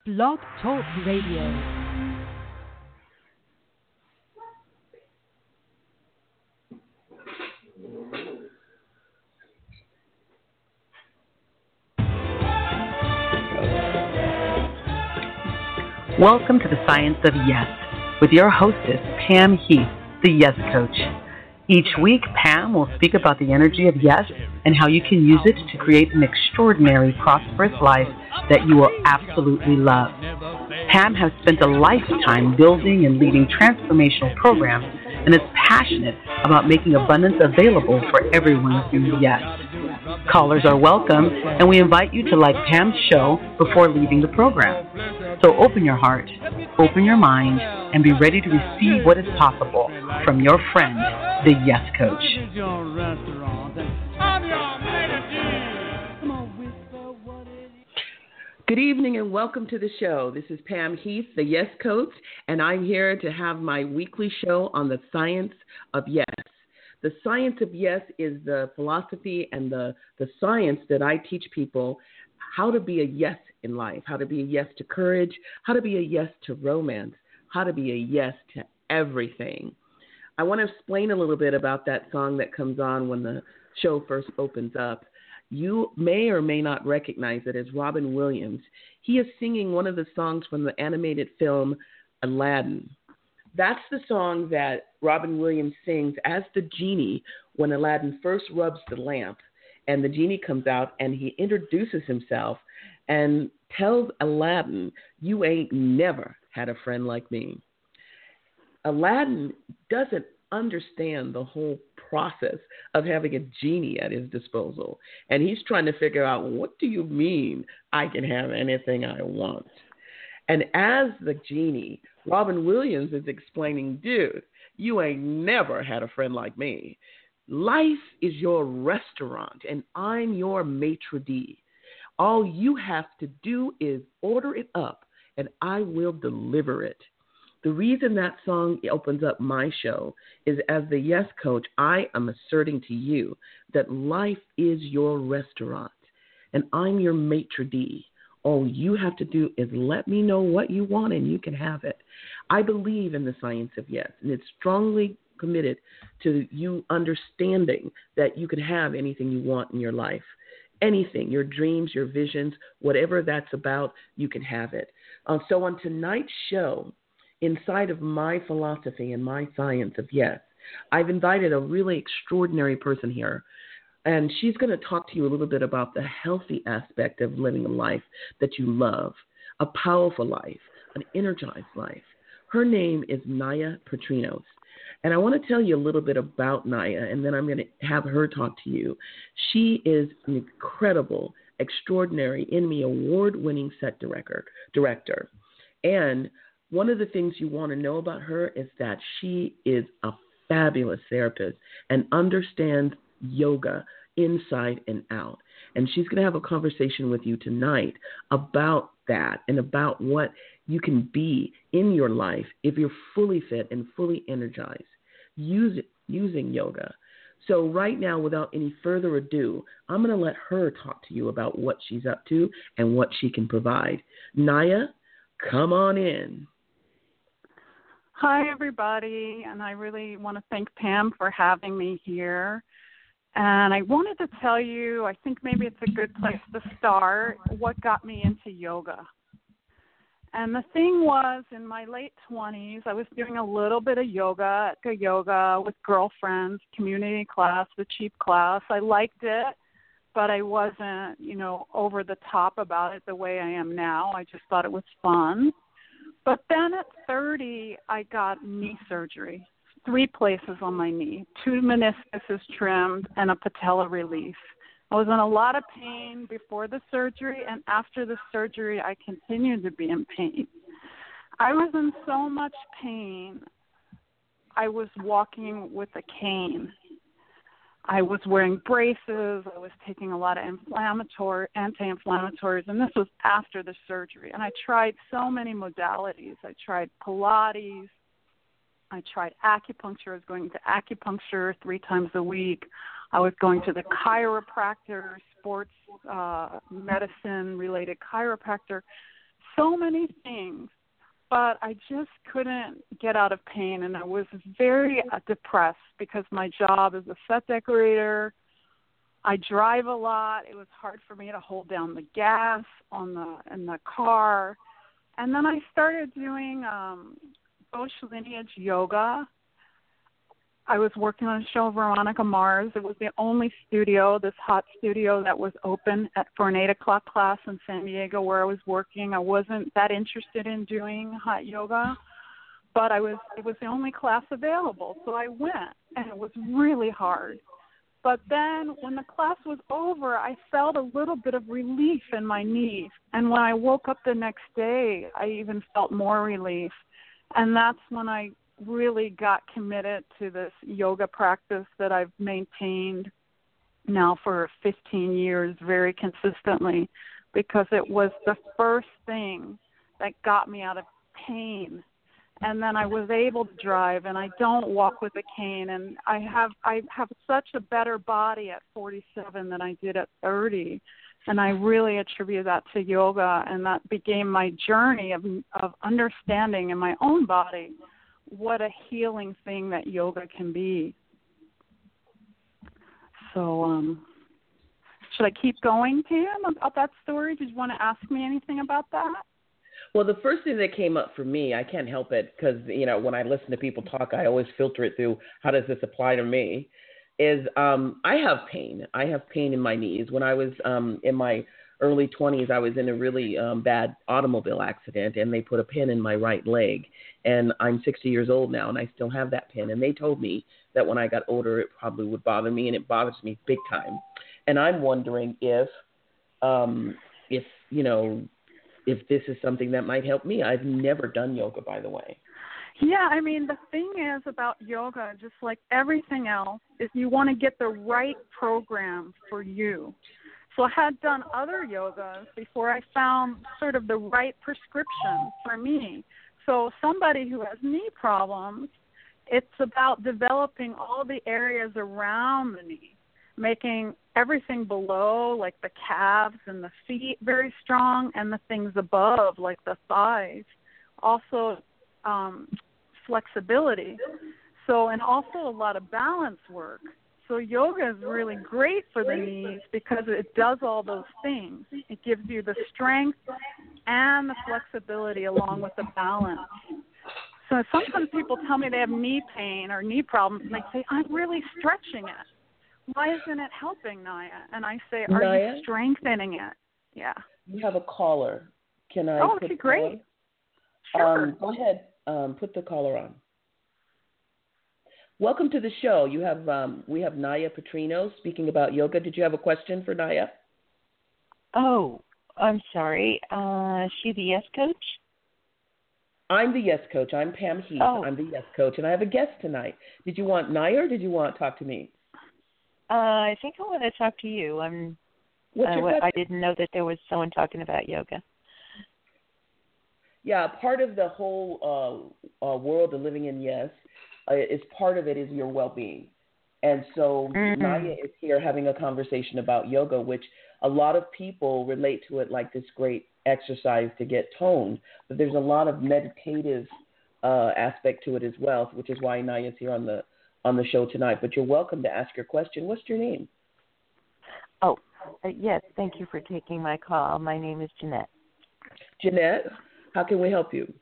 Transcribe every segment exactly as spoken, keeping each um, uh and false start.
Blog Talk Radio. Welcome to the Science of Yes with your hostess, Pam Heath, the Yes Coach. Each week, Pam will speak about the energy of yes and how you can use it to create an extraordinary, prosperous life that you will absolutely love. Pam has spent a lifetime building and leading transformational programs and is passionate about making abundance available for everyone through yes. Callers are welcome, and we invite you to like Pam's show before leaving the program. So open your heart, open your mind, and be ready to receive what is possible from your friend, the Yes Coach. Good evening and welcome to the show. This is Pam Heath, the Yes Coach, and I'm here to have my weekly show on the Science of Yes. The Science of Yes is the philosophy and the, the science that I teach people how to be a yes in life, how to be a yes to courage, how to be a yes to romance, how to be a yes to everything. I want to explain a little bit about that song that comes on when the show first opens up. You may or may not recognize it as Robin Williams. He is singing one of the songs from the animated film Aladdin. That's the song that Robin Williams sings as the genie when Aladdin first rubs the lamp and the genie comes out and he introduces himself and tells Aladdin, "You ain't never had a friend like me." Aladdin doesn't understand the whole process of having a genie at his disposal. And he's trying to figure out, what do you mean I can have anything I want? And as the genie, Robin Williams is explaining, dude, you ain't never had a friend like me. Life is your restaurant, and I'm your maitre d'. All you have to do is order it up, and I will deliver it. The reason that song opens up my show is, as the Yes Coach, I am asserting to you that life is your restaurant, and I'm your maitre d'. All you have to do is let me know what you want, and you can have it. I believe in the science of yes, and it's strongly committed to you understanding that you can have anything you want in your life. Anything, your dreams, your visions, whatever that's about, you can have it. Uh, so on tonight's show, inside of my philosophy and my science of yes, I've invited a really extraordinary person here. And she's going to talk to you a little bit about the healthy aspect of living a life that you love, a powerful life, an energized life. Her name is Naya Petrinos. And I want to tell you a little bit about Naya, and then I'm going to have her talk to you. She is an incredible, extraordinary, Emmy award-winning set director. director. And one of the things you want to know about her is that she is a fabulous therapist and understands yoga inside and out. And she's going to have a conversation with you tonight about that and about what you can be in your life if you're fully fit and fully energized use, using yoga. So right now, without any further ado, I'm going to let her talk to you about what she's up to and what she can provide. Naya, come on in. Hi, everybody, and I really want to thank Pam for having me here. And I wanted to tell you, I think maybe it's a good place to start, what got me into yoga. And the thing was, in my late twenties, I was doing a little bit of yoga, yoga with girlfriends, community class, the cheap class. I liked it, but I wasn't, you know, over the top about it the way I am now. I just thought it was fun. But then at thirty, I got knee surgery, three places on my knee, two meniscuses trimmed, and a patella release. I was in a lot of pain before the surgery, and after the surgery, I continued to be in pain. I was in so much pain, I was walking with a cane. I was wearing braces. I was taking a lot of inflammatory, anti-inflammatories, and this was after the surgery. And I tried so many modalities. I tried Pilates. I tried acupuncture. I was going to acupuncture three times a week. I was going to the chiropractor, sports uh, medicine-related chiropractor so many things, but I just couldn't get out of pain, and I was very uh, depressed because my job is a set decorator. I drive a lot. It was hard for me to hold down the gas on the in the car. And then I started doing um, Bosch Lineage Yoga. I was working on a show of Veronica Mars. It was the only studio, this hot studio that was open at, for an eight o'clock class in San Diego where I was working. I wasn't that interested in doing hot yoga, but I was. It was the only class available, so I went, and it was really hard. But then when the class was over, I felt a little bit of relief in my knees. And when I woke up the next day, I even felt more relief. And that's when I really got committed to this yoga practice that I've maintained now for fifteen years very consistently, because it was the first thing that got me out of pain. And then I was able to drive, and I don't walk with a cane, and I have I have such a better body at forty-seven than I did at thirty, and I really attribute that to yoga, and that became my journey of of understanding in my own body what a healing thing that yoga can be. So, um, should I keep going, Pam, about that story? Did you want to ask me anything about that? Well, the first thing that came up for me, I can't help it because, you know, when I listen to people talk, I always filter it through how does this apply to me, is um, I have pain. I have pain in my knees. When I was um, in my early twenties, I was in a really um, bad automobile accident, and they put a pin in my right leg. And I'm sixty years old now, and I still have that pin. And they told me that when I got older, it probably would bother me, and it bothers me big time. And I'm wondering if, um, if you know, if this is something that might help me. I've never done yoga, by the way. Yeah, I mean, the thing is about yoga, just like everything else, is you want to get the right program for you. So I had done other yogas before I found sort of the right prescription for me. So somebody who has knee problems, it's about developing all the areas around the knee, making everything below, like the calves and the feet, very strong, and the things above, like the thighs, also um, flexibility. So, and also a lot of balance work. So yoga is really great for the knees because it does all those things. It gives you the strength and the flexibility along with the balance. So sometimes people tell me they have knee pain or knee problems, and they say, I'm really stretching it. Why isn't it helping, Naya? And I say, are Naya? you strengthening it? Yeah. You have a caller. Can I Oh, put okay, great. Sure. Um, go ahead. Um, put the caller on. Welcome to the show. You have um, we have Naya Petrino speaking about yoga. Did you have a question for Naya? Oh, I'm sorry. Uh, is she the Yes Coach? I'm the Yes Coach. I'm Pam Heath. Oh. I'm the Yes Coach, and I have a guest tonight. Did you want Naya, or did you want to talk to me? Uh, I think I want to talk to you. I'm. What's your uh, question? I didn't know that there was someone talking about yoga. Yeah, part of the whole uh, uh, world of living in Yes uh, is part of it is your well-being. And so Mm-hmm. Naya is here having a conversation about yoga, which a lot of people relate to it like this great exercise to get toned. But there's a lot of meditative uh, aspect to it as well, which is why Naya is here on the on the show tonight. But you're welcome to ask your question. What's your name? Oh, uh, yes. Thank you for taking my call. My name is Jeanette. Jeanette, how can we help you?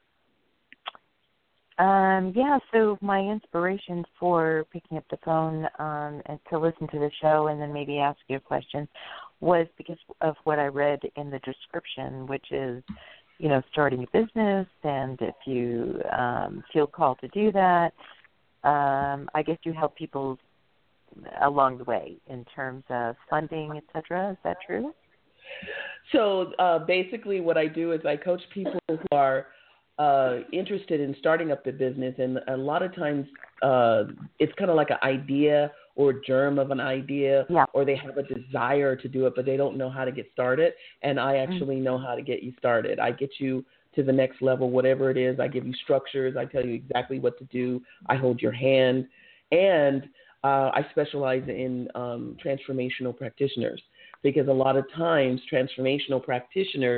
Um, yeah, so my inspiration for picking up the phone um, and to listen to the show and then maybe ask you a question was because of what I read in the description, which is, you know, starting a business, and if you um, feel called to do that, um, I guess you help people along the way in terms of funding, et cetera. Is that true? So uh, basically what I do is I coach people who are uh, interested in starting up the business, and a lot of times uh, it's kind of like an idea or a germ of an idea, yeah. or they have a desire to do it, but they don't know how to get started, and I actually mm-hmm. know how to get you started. I get you to the next level, whatever it is. I give you structures. I tell you exactly what to do. I hold your hand, and uh, I specialize in um, transformational practitioners, because a lot of times transformational practitioners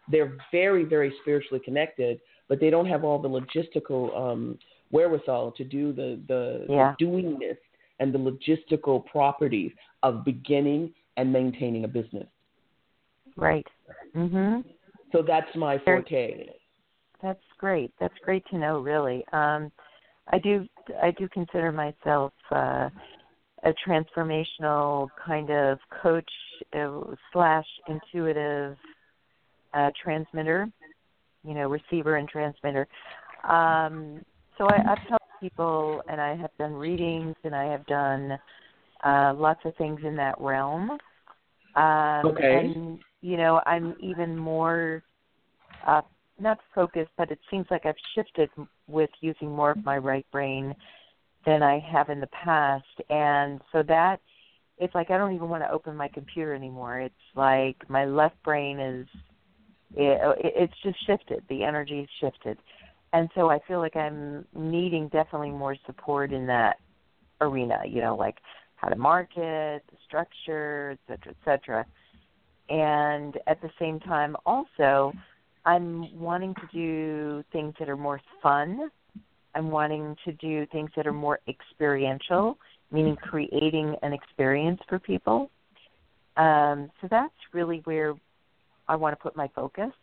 they're very, very spiritually connected, but they don't have all the logistical um, wherewithal to do the, the, yeah. the doingness and the logistical properties of beginning and maintaining a business. Right. Mhm. So that's my forte. That's great. That's great to know, really. Um, I do I do consider myself uh, a transformational kind of coach uh, slash intuitive uh, transmitter, you know, receiver and transmitter. Um, so I, I've helped people, and I have done readings, and I have done uh, lots of things in that realm. Um, okay. And, you know, I'm even more, uh, not focused, but it seems like I've shifted with using more of my right brain than I have in the past. And so that, it's like I don't even want to open my computer anymore. It's like my left brain is, it, it's just shifted. The energy's shifted. And so I feel like I'm needing definitely more support in that arena, you know, like how to market, the structure, et cetera, et cetera. And at the same time, also, I'm wanting to do things that are more fun. I'm wanting to do things that are more experiential, meaning creating an experience for people. Um, so that's really where I want to put my focus.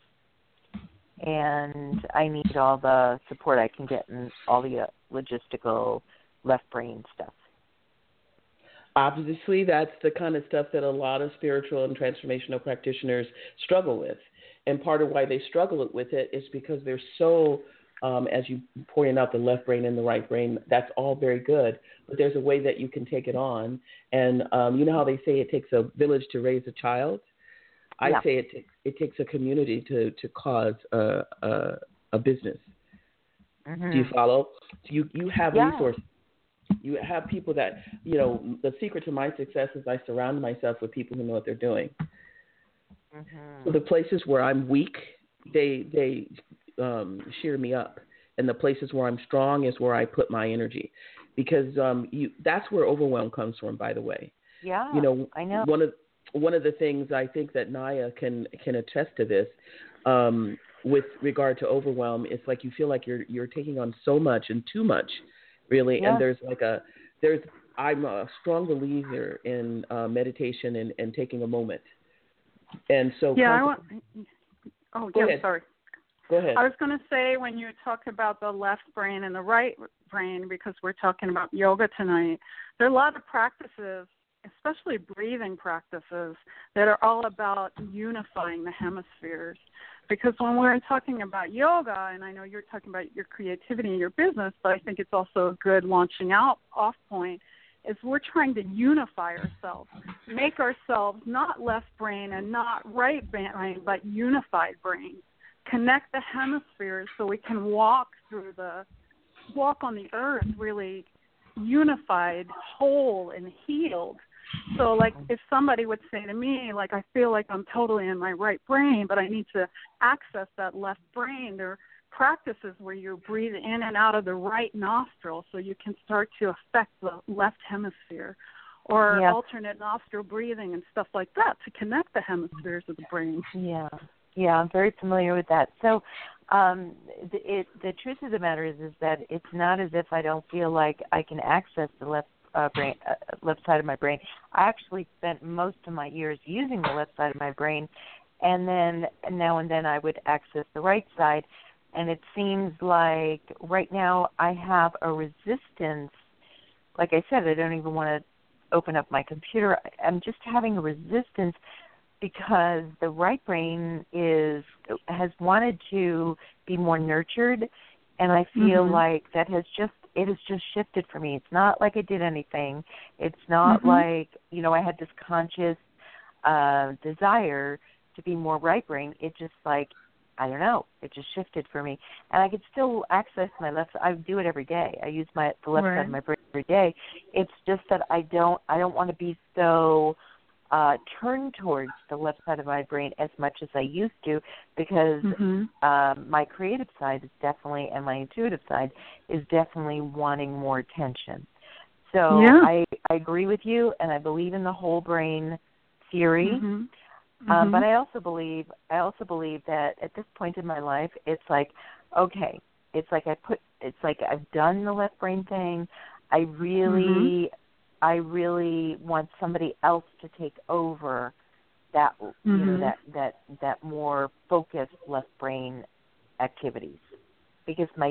And I need all the support I can get in all the uh, logistical left brain stuff. Obviously, that's the kind of stuff that a lot of spiritual and transformational practitioners struggle with. And part of why they struggle with it is because they're so, um, as you pointed out, the left brain and the right brain, that's all very good. But there's a way that you can take it on. And um, you know how they say it takes a village to raise a child? I yeah. say it takes it takes a community to, to cause a, a, a business. Mm-hmm. Do you follow? So you, you have yeah. resources. You have people that, you know, the secret to my success is I surround myself with people who know what they're doing. Mm-hmm. So the places where I'm weak, they they um, cheer me up. And the places where I'm strong is where I put my energy. Because um, you, that's where overwhelm comes from, by the way. Yeah, you know, I know. One of one of the things I think that Naya can can attest to this um, with regard to overwhelm, it's like you feel like you're you're taking on so much and too much, really. Yeah. And there's like a there's I'm a strong believer in uh, meditation and, and taking a moment. And so yeah, constant- I want. Oh, Go yeah, ahead. sorry. Go ahead. I was going to say when you talk about the left brain and the right brain, because we're talking about yoga tonight, there are a lot of practices, especially breathing practices, that are all about unifying the hemispheres. Because when we're talking about yoga, and I know you're talking about your creativity and your business, but I think it's also a good launching out off point, is we're trying to unify ourselves, make ourselves not left brain and not right brain, but unified brain. Connect the hemispheres so we can walk through the, walk on the earth really unified, whole, and healed. So, like, if somebody would say to me, like, I feel like I'm totally in my right brain, but I need to access that left brain, there are practices where you breathe in and out of the right nostril so you can start to affect the left hemisphere, or yeah. alternate nostril breathing and stuff like that to connect the hemispheres of the brain. Yeah, yeah, I'm very familiar with that. So um, the, it, the truth of the matter is, is that it's not as if I don't feel like I can access the left uh, brain, uh, left side of my brain. I actually spent most of my years using the left side of my brain, and then now and then I would access the right side. And it seems like right now I have a resistance. Like I said, I don't even want to open up my computer. I'm just having a resistance because the right brain is has wanted to be more nurtured, and I feel mm-hmm. like that has just it has just shifted for me. It's not like I did anything. It's not mm-hmm. like, you know, I had this conscious uh, desire to be more right brain. It just like, I don't know, it just shifted for me. And I could still access my left, I do it every day. I use my the left right. side of my brain every day. It's just that I don't I don't want to be so uh, turned towards the left side of my brain as much as I used to, because mm-hmm. um, my creative side is definitely, and my intuitive side is definitely wanting more attention. So yeah. I, I agree with you, and I believe in the whole brain theory. Mm-hmm. Mm-hmm. Um, but I also believe, I also believe that at this point in my life, it's like, okay, it's like I put, it's like I've done the left brain thing. I really, mm-hmm. I really want somebody else to take over that, mm-hmm. you know, that, that, that more focused left brain activities, because my,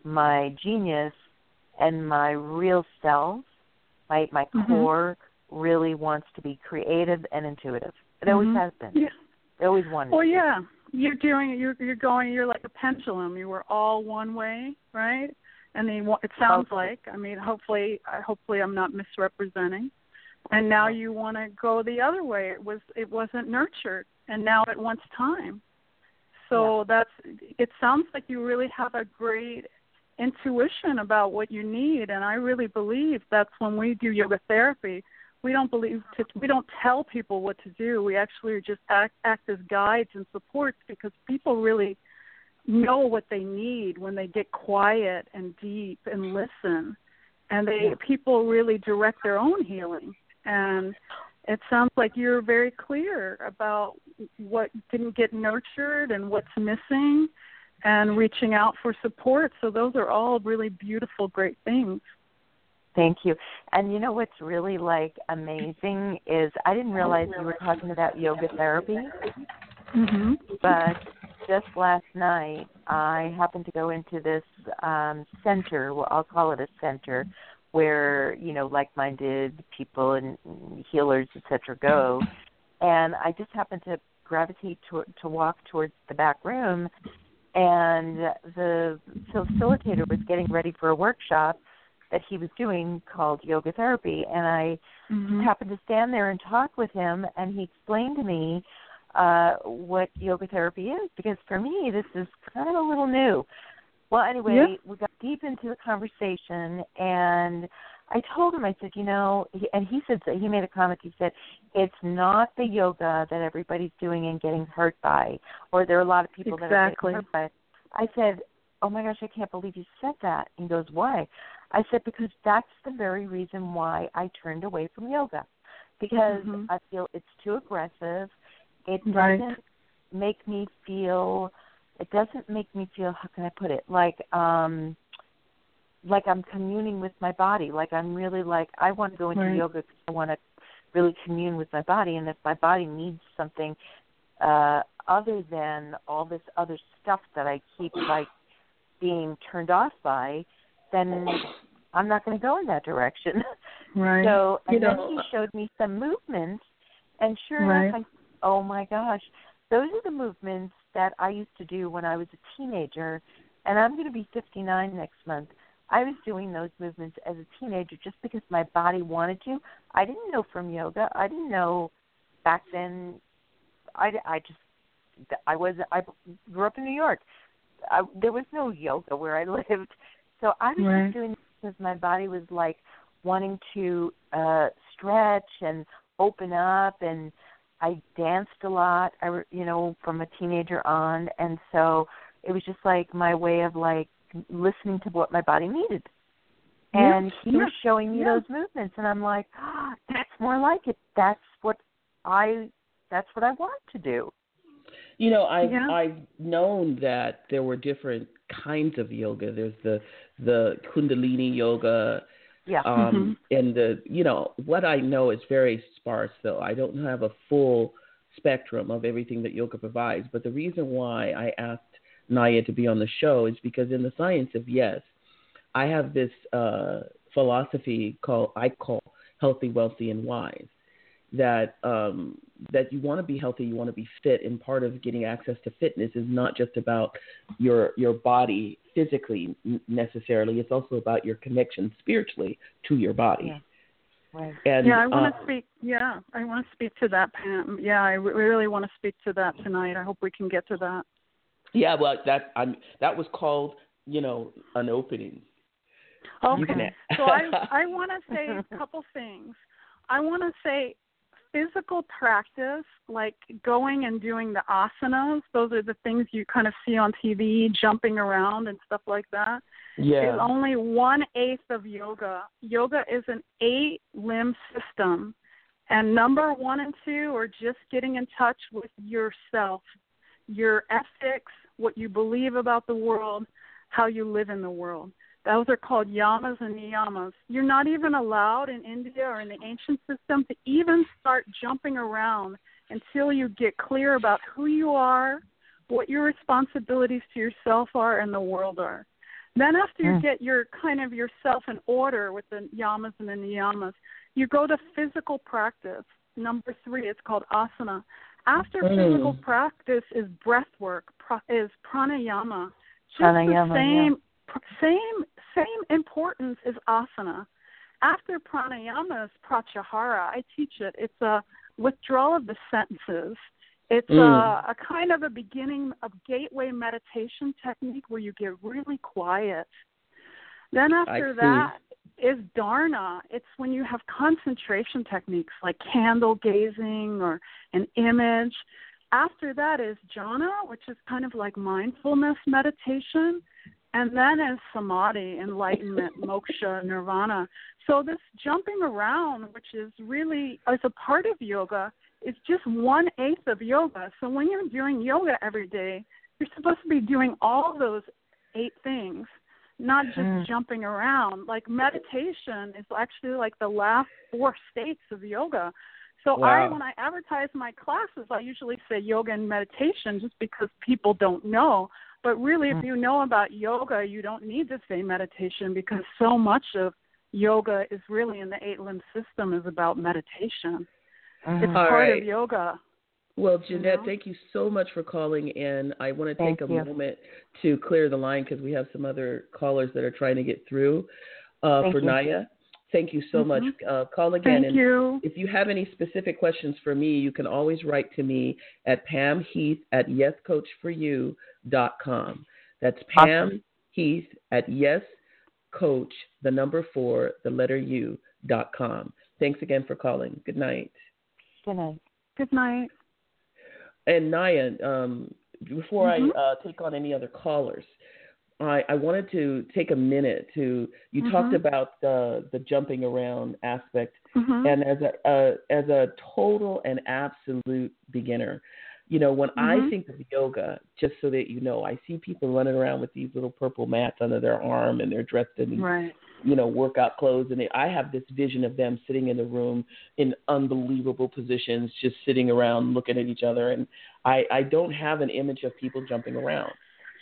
my genius and my real self, my, my mm-hmm. core really wants to be creative and intuitive. It mm-hmm. always has been. Yeah. It always wanted. Well, yeah, you're doing, you're, you're going, you're like a pendulum. You were all one way, right? And then it sounds hopefully. like, I mean, hopefully, hopefully I'm not misrepresenting. And now you want to go the other way. It was, it wasn't nurtured, and now it wants time. So yeah. that's, it sounds like you really have a great intuition about what you need. And I really believe that's when we do yoga therapy. We don't believe to, we don't tell people what to do. We actually just act, act as guides and supports, because people really know what they need when they get quiet and deep and listen. And they people really direct their own healing. And it sounds like you're very clear about what didn't get nurtured and what's missing, and reaching out for support. So those are all really beautiful, great things. Thank you. And you know what's really, like, amazing is I didn't realize you were talking about yoga therapy. Mm-hmm. But just last night, I happened to go into this um, center, well, I'll call it a center, where, you know, like-minded people and healers, et cetera, go. And I just happened to gravitate to, to walk towards the back room, and the facilitator was getting ready for a workshop that he was doing called yoga therapy. And I mm-hmm. just happened to stand there and talk with him, and he explained to me uh, what yoga therapy is, because for me, this is kind of a little new. Well, anyway, yeah. we got deep into the conversation, and I told him, I said, you know, and he said, he made a comment, he said, it's not the yoga that everybody's doing and getting hurt by, or there are a lot of people exactly. that are getting hurt by. I said, oh my gosh, I can't believe you said that. He goes, why? I said, because that's the very reason why I turned away from yoga, because mm-hmm. I feel it's too aggressive. It doesn't right. make me feel... It doesn't make me feel, how can I put it, like um, like I'm communing with my body. Like I'm really like, I want to go into right. yoga because I want to really commune with my body. And if my body needs something uh, other than all this other stuff that I keep like being turned off by, then I'm not going to go in that direction. Right. So, and you then know, he showed me some movements, and sure right. enough, I, oh my gosh, those are the movements that I used to do when I was a teenager, and I'm going to be fifty-nine next month. I was doing those movements as a teenager just because my body wanted to. I didn't know from yoga. I didn't know back then. I, I just, I was, I grew up in New York. I, there was no yoga where I lived. So I was right. just doing it because my body was like wanting to uh, stretch and open up, and I danced a lot, I, you know, from a teenager on, and so it was just like my way of like listening to what my body needed. And yeah. he yeah. was showing me yeah. those movements, and I'm like, oh, that's more like it. That's what I, that's what I want to do. You know, I've yeah. I've known that there were different kinds of yoga. There's the the Kundalini yoga. Yeah. Um, mm-hmm. And the, you know, what I know is very sparse, though. I don't have a full spectrum of everything that yoga provides. But the reason why I asked Naya to be on the show is because in the Science of Yes, I have this uh, philosophy called, I call healthy, wealthy, and wise. That um, that you want to be healthy, you want to be fit, and part of getting access to fitness is not just about your your body physically necessarily. It's also about your connection spiritually to your body. Yeah. Right. And, yeah, I want to uh, speak. Yeah, I want to speak to that, Pam. Yeah, I re- really want to speak to that tonight. I hope we can get to that. Yeah, well, that I'm, that was called, you know, an opening. Okay. so I I want to say a couple things. I want to say physical practice, like going and doing the asanas, those are the things you kind of see on T V, jumping around and stuff like that. Yeah. Is only one eighth of yoga. Yoga is an eight limb system, And number one and two are just getting in touch with yourself, your ethics, what you believe about the world, how you live in the world. Those are called yamas and niyamas. You're not even allowed in India or in the ancient system to even start jumping around until you get clear about who you are, what your responsibilities to yourself are and the world are. Then after you mm. get your kind of yourself in order with the yamas and the niyamas, you go to physical practice. Number three, it's called asana. After mm. physical practice is breath work, is pranayama. Just pranayama, the same, yeah. same, same importance as asana. After pranayama is pratyahara. I teach it. It's a withdrawal of the senses. It's mm. a, a kind of a beginning of gateway meditation technique where you get really quiet. Then after that is dharana. It's when you have concentration techniques like candle gazing or an image. After that is jhana, which is kind of like mindfulness meditation. And then is samadhi, enlightenment, moksha, nirvana. So this jumping around, which is really, as a part of yoga, is just one-eighth of yoga. So when you're doing yoga every day, you're supposed to be doing all those eight things, not just mm. jumping around. Like meditation is actually like the last four states of yoga. So wow. I, when I advertise my classes, I usually say yoga and meditation just because people don't know. But really, mm. if you know about yoga, you don't need to say meditation because so much of yoga is really in the eight-limb system is about meditation. Mm. It's All part right. of yoga. Well, Jeanette, you know? thank you so much for calling in. I want to Thank take a you. moment to clear the line because we have some other callers that are trying to get through. Uh, for you. Naya, thank you so mm-hmm. much. Uh, call again. Thank and you. If you have any specific questions for me, you can always write to me at Pam Heath at yes coach for you dot com. That's Pam awesome. Heath at yes coach, the number four, the letter U, dot com. Thanks again for calling. Good night. Good night. Good night. And Naya, um, before mm-hmm. I uh, take on any other callers, I, I wanted to take a minute to, you mm-hmm. talked about the, the jumping around aspect, mm-hmm. and as a, uh, as a total and absolute beginner, you know, when mm-hmm. I think of yoga, just so that you know, I see people running around with these little purple mats under their arm and they're dressed in, right. you know, workout clothes. And they, I have this vision of them sitting in the room in unbelievable positions, just sitting around looking at each other. And I, I don't have an image of people jumping around.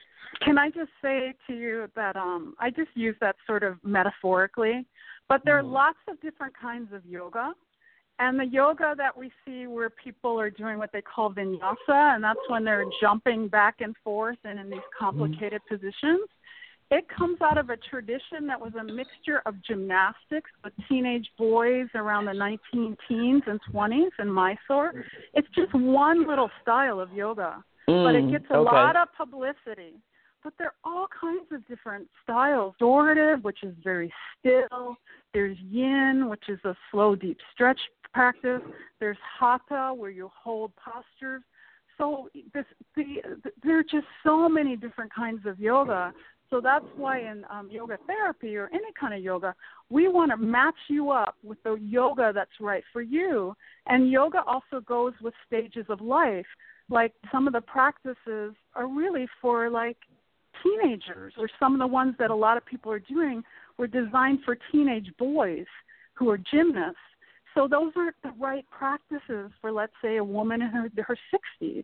Can I just say to you that um, I just use that sort of metaphorically, but there mm-hmm. are lots of different kinds of yoga. And the yoga that we see where people are doing what they call vinyasa, and that's when they're jumping back and forth and in these complicated mm-hmm. positions, it comes out of a tradition that was a mixture of gymnastics with teenage boys around the nineteen teens and twenties in Mysore. It's just one little style of yoga, mm, but it gets a okay. lot of publicity. But there are all kinds of different styles. Restorative, which is very still. There's yin, which is a slow, deep stretch practice. There's hatha, where you hold postures. So this, the, the, there are just so many different kinds of yoga. So that's why in um, yoga therapy or any kind of yoga, we want to match you up with the yoga that's right for you. And yoga also goes with stages of life. Like some of the practices are really for like teenagers, or some of the ones that a lot of people are doing were designed for teenage boys who are gymnasts. So those aren't the right practices for, let's say, a woman in her, her sixties.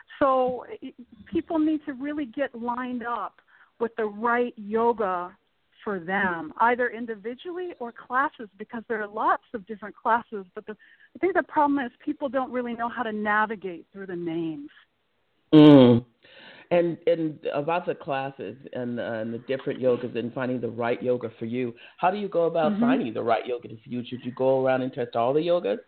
So it, people need to really get lined up with the right yoga for them, either individually or classes, because there are lots of different classes. But the, I think the problem is people don't really know how to navigate through the names. Mm. And and about the classes and, uh, and the different yogas and finding the right yoga for you, how do you go about mm-hmm. finding the right yoga for you? Should you go around and test all the yogas?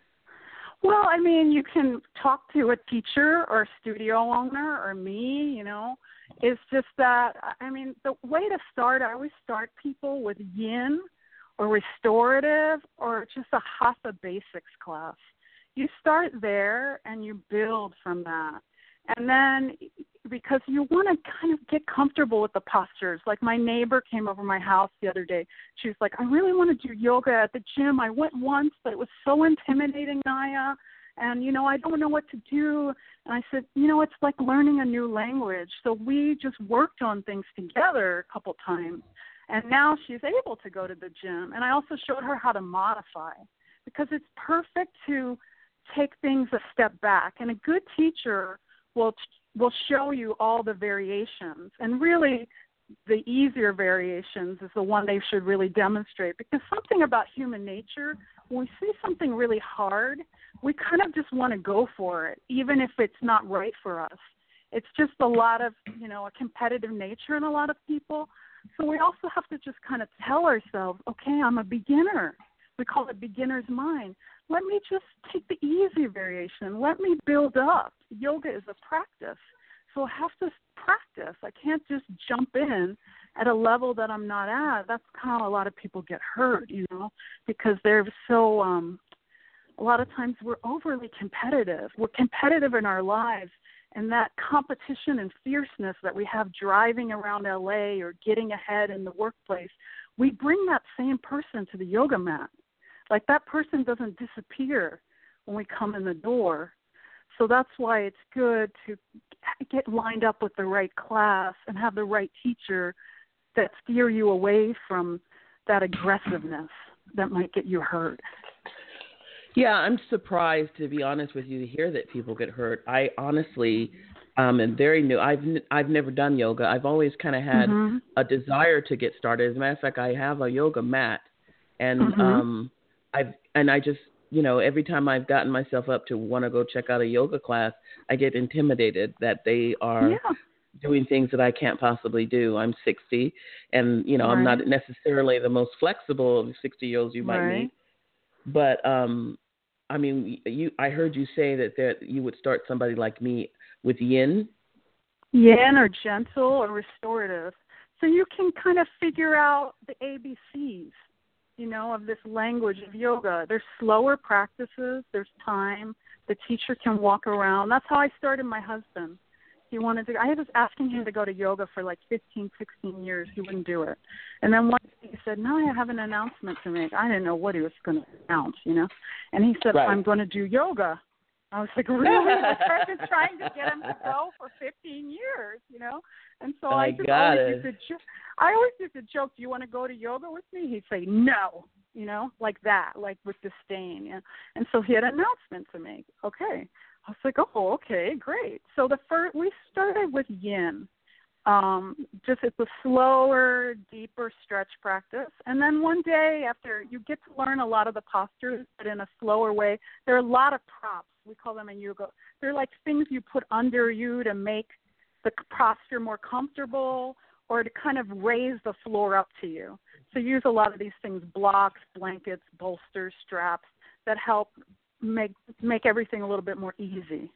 Well, I mean, you can talk to a teacher or a studio owner or me, you know. It's just that, I mean, the way to start, I always start people with yin or restorative or just a hatha basics class. You start there and you build from that. And then because you want to kind of get comfortable with the postures. Like my neighbor came over my house the other day. She was like, I really want to do yoga at the gym. I went once, but it was so intimidating, Naya. And, you know, I don't know what to do. And I said, you know, it's like learning a new language. So we just worked on things together a couple times. And now she's able to go to the gym. And I also showed her how to modify, because it's perfect to take things a step back. And a good teacher will will show you all the variations. And really, the easier variations is the one they should really demonstrate, because something about human nature, when we see something really hard, we kind of just want to go for it, even if it's not right for us. It's just a lot of, you know, a competitive nature in a lot of people. So we also have to just kind of tell ourselves, okay, I'm a beginner. We call it beginner's mind. Let me just take the easy variation. Let me build up. Yoga is a practice. So I have to practice. I can't just jump in at a level that I'm not at. That's how a lot of people get hurt, you know, because they're so, um, a lot of times we're overly competitive. We're competitive in our lives, and that competition and fierceness that we have driving around L A or getting ahead in the workplace, we bring that same person to the yoga mat. Like that person doesn't disappear when we come in the door. So that's why it's good to get lined up with the right class and have the right teacher that steer you away from that aggressiveness that might get you hurt. Yeah, I'm surprised, to be honest with you, to hear that people get hurt. I honestly um, am very new. I've I've never done yoga. I've always kind of had mm-hmm. a desire to get started. As a matter of fact, I have a yoga mat, and mm-hmm. um, I've and I just you know every time I've gotten myself up to want to go check out a yoga class, I get intimidated that they are yeah. doing things that I can't possibly do. I'm sixty, and you know right. I'm not necessarily the most flexible of sixty-year-olds you might right. meet, but um. I mean, you. I heard you say that there, you would start somebody like me with yin. Yin or gentle or restorative. So you can kind of figure out the A B Cs, you know, of this language of yoga. There's slower practices. There's time. The teacher can walk around. That's how I started my husband. He wanted to. I was asking him to go to yoga for like fifteen, sixteen years. He wouldn't do it. And then one day he said, no, I have an announcement to make. I didn't know what he was going to announce, you know. And he said, right. I'm going to do yoga. I was like, really? I've been trying to get him to go for fifteen years, you know. And so I, I just got always it. used to jo- I always used to joke, do you want to go to yoga with me? He'd say, no, you know, like that, like with disdain. Yeah. And so he had an announcement to make. Okay. I was like, oh, okay, great. So the first, we started with yin. Um, just it's a slower, deeper stretch practice. And then one day after you get to learn a lot of the postures, but in a slower way, there are a lot of props. We call them in yoga. They're like things you put under you to make the posture more comfortable or to kind of raise the floor up to you. So use a lot of these things, blocks, blankets, bolsters, straps that help make make everything a little bit more easy.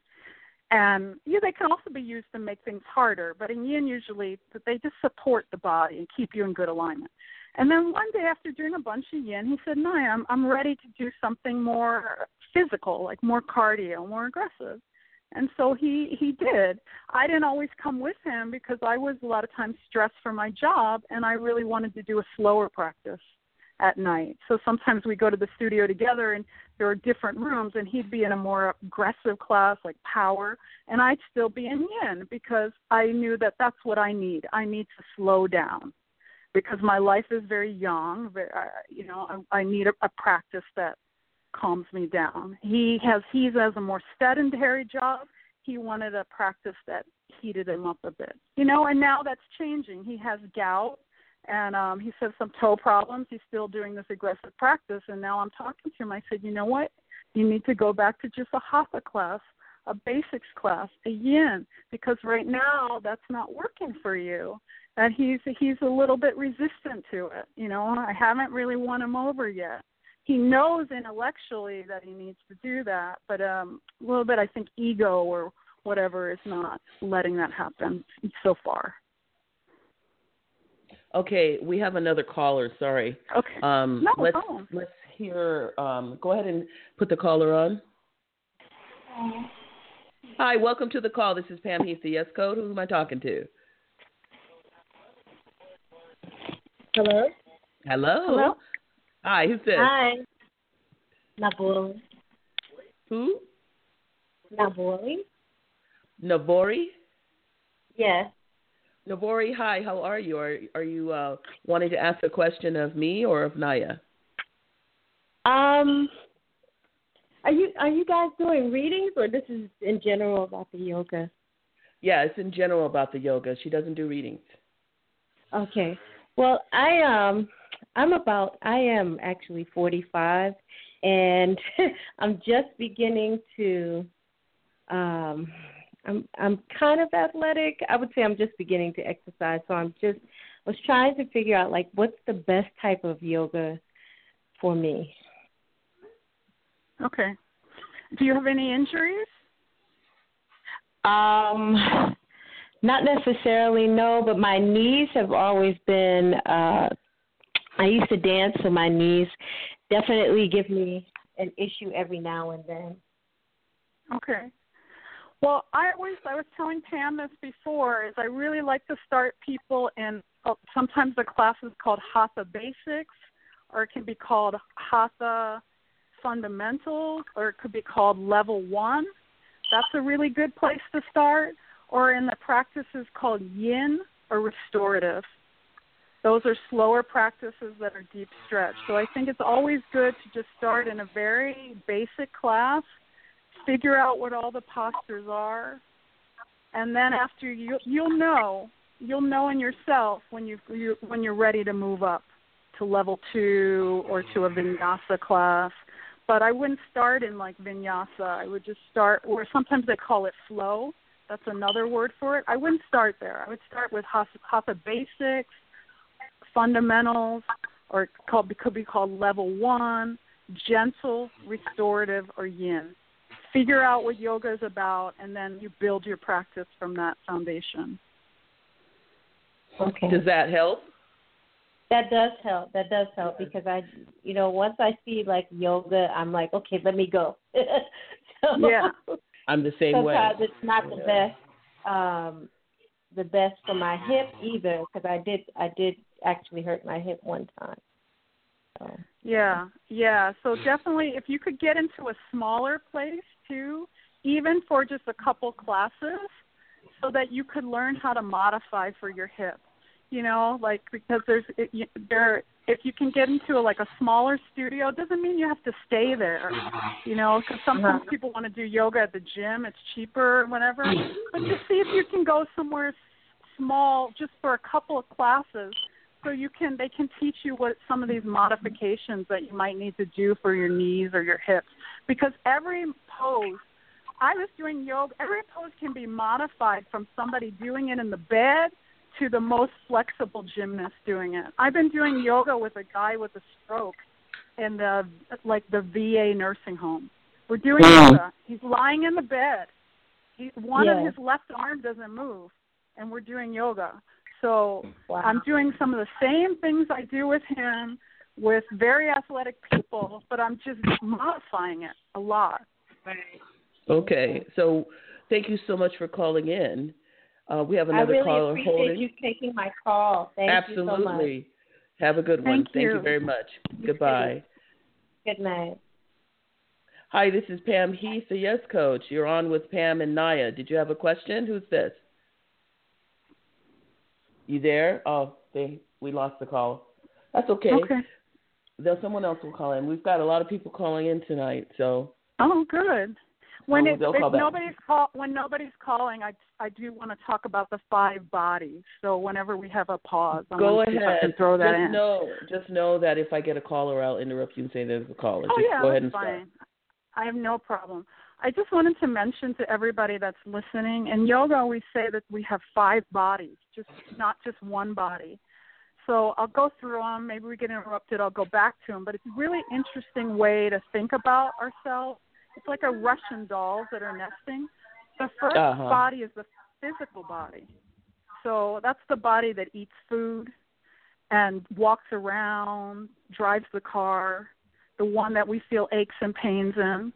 And yeah, they can also be used to make things harder, but in yin usually they just support the body and keep you in good alignment. And then one day after doing a bunch of yin, he said, no, I'm, I'm ready to do something more physical, like more cardio, more aggressive. And so he, he did. I didn't always come with him because I was a lot of times stressed for my job, and I really wanted to do a slower practice at night. So sometimes we go to the studio together, and there are different rooms, and he'd be in a more aggressive class like power, and I'd still be in yin because I knew that that's what I need. I need to slow down because my life is very young. You know, I, I need a, a practice that calms me down. He has he's has a more sedentary job. He wanted a practice that heated him up a bit. You know, and now that's changing. He has gout. And um, he said some toe problems. He's still doing this aggressive practice. And now I'm talking to him. I said, you know what? You need to go back to just a hatha class, a basics class, a yin, because right now that's not working for you. And he's he's a little bit resistant to it. You know, I haven't really won him over yet. He knows intellectually that he needs to do that, but um, a little bit, I think, ego or whatever is not letting that happen so far. Okay, we have another caller. Sorry. Okay. Um, no let's problem. let's hear. Um, go ahead and put the caller on. Hi, welcome to the call. This is Pam Heath, the Yes Code. Who am I talking to? Hello? Hello? Hello? Hi, who's this? Hi. Nabori. Who? Nabori? Navori? Yes. Navori, hi, how are you? Are, are you uh, wanting to ask a question of me or of Naya? Um, are you are you guys doing readings, or this is in general about the yoga? Yeah, it's in general about the yoga. She doesn't do readings. Okay. Well, I um I'm about I am actually forty-five, and I'm just beginning to um I'm I'm kind of athletic. I would say I'm just beginning to exercise, so I'm just I was trying to figure out like what's the best type of yoga for me. Okay. Do you have any injuries? Um, not necessarily, no, but my knees have always been, uh, I used to dance, so my knees definitely give me an issue every now and then. Okay. Well, I always, I was telling Pam this before, is I really like to start people in, uh, sometimes the class is called Hatha Basics, or it can be called Hatha Fundamentals, or it could be called Level One. That's a really good place to start. Or in the practices called Yin or Restorative. Those are slower practices that are deep stretch. So I think it's always good to just start in a very basic class, figure out what all the postures are, and then after you, you'll know, you'll know in yourself when you, you when you're ready to move up to level two or to a vinyasa class. But I wouldn't start in like vinyasa. I would just start, or sometimes they call it flow. That's another word for it. I wouldn't start there. I would start with hatha, hatha basics, fundamentals, or it called, could be called level one, gentle, restorative, or yin. Figure out what yoga is about, and then you build your practice from that foundation. Okay. Does that help? That does help. That does help because I, you know, once I see like yoga, I'm like, okay, let me go. So, yeah. I'm the same way. Sometimes it's not the best, um, the best for my hip either because I did, I did actually hurt my hip one time. So. Yeah, yeah. So definitely, if you could get into a smaller place too, even for just a couple classes, so that you could learn how to modify for your hip. You know, like because there's it, you, there. If you can get into a, like a smaller studio, it doesn't mean you have to stay there. You know, because sometimes uh-huh. people want to do yoga at the gym. It's cheaper or whatever. But just see if you can go somewhere small, just for a couple of classes, so you can they can teach you what some of these modifications that you might need to do for your knees or your hips. Because every pose, I was doing yoga. Every pose can be modified from somebody doing it in the bed to the most flexible gymnast doing it. I've been doing yoga with a guy with a stroke in the like the V A nursing home. We're doing mm. yoga. He's lying in the bed. He, one yeah. of his left arm doesn't move, and we're doing yoga. So wow. I'm doing some of the same things I do with him with very athletic people, but I'm just modifying it a lot. Okay. So thank you so much for calling in. Uh, we have another I really caller appreciate holding. you taking my call. Thank Absolutely. you so much. Have a good one. Thank, Thank you. you very much. You Goodbye. Too. Good night. Hi, this is Pam Heath, the Yes Coach. You're on with Pam and Naya. Did you have a question? Who's this? You there? Oh, they, we lost the call. That's okay. Okay. There's someone else will call in. We've got a lot of people calling in tonight, so. Oh, good. When oh, it, if call nobody's call, when nobody's calling, I I do want to talk about the five bodies. So whenever we have a pause, I go want to ahead. See if I can throw that just in. Know, just know that if I get a caller, I'll interrupt you and say there's a caller. Oh just yeah, go ahead that's and fine. Start. I have no problem. I just wanted to mention to everybody that's listening, in yoga we say that we have five bodies, just not just one body. So I'll go through them. Maybe we get interrupted. I'll go back to them. But it's a really interesting way to think about ourselves. It's like a Russian dolls that are nesting. The first uh-huh. body is the physical body. So that's the body that eats food and walks around, drives the car, the one that we feel aches and pains in.